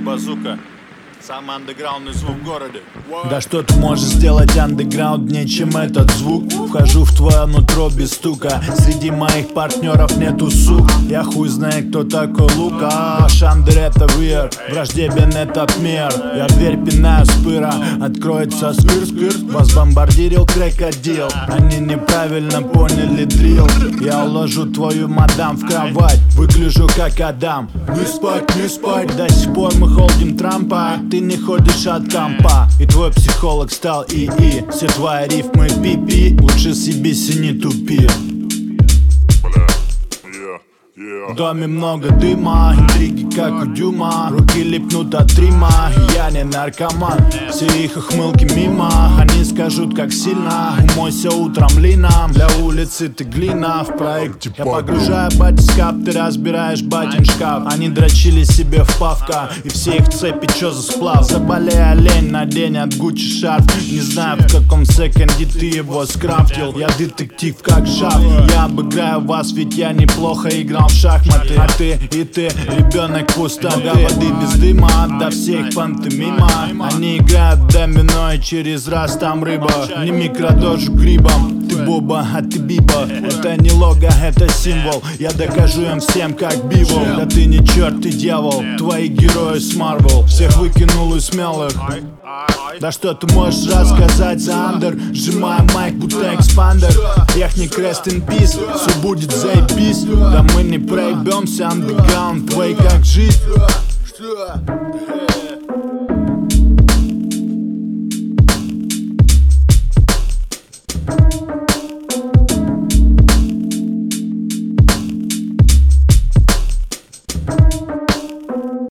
Базука. Самый андеграундный звук в городе. Да что ты можешь сделать андеграунднее, чем этот звук? Вхожу в твое нутро без стука. Среди моих партнеров нету сук. Я хуй знаю, кто такой Лука. Шандер это вир, враждебен этот мир. Я дверь пинаю с пыра, откроется скыр-скыр. Вас бомбардировал крокодил. Они неправильно поняли дрил. Я уложу твою мадам в кровать, выгляжу как Адам. Не спать, не спать. До сих пор мы холдим Трампа. Ты не ходишь от компа, и твой психолог стал ИИ. Все твои рифмы пипи, лучше съебись и не тупи. В доме много дыма, интриги как у Дюма. Руки липнут от Рима, я не наркоман. Все их ухмылки мимо, они скажут как сильно. Умойся утром лином, для улицы ты глина. В проекте я погружаю батискап, ты разбираешь батин шкаф. Они дрочили себе в павка, и все их цепи чё за сплав. Заболей олень, надень от Гуччи шарф. Не знаю в каком секонде ты его скрафтил. Я детектив как шаф, я обыграю вас, ведь я неплохо играл в шахматы. А ты и ты, ребенок пустоты. Воды без дыма, до всех пантомима. Они играют домино, и через раз там рыба. Не микродожу грибом, ты боба, а ты биба. Это не лого, это символ. Я докажу им всем, как Бивол. Да ты не черт, ты дьявол. Твои герои с Марвел. Всех выкинул из смелых. Да что ты можешь рассказать за андер? Сжимаю майк, будто экспандер. Яхни крест in peace, все будет заебись. Да мы не проебемся, андеграунд, твой как жизнь.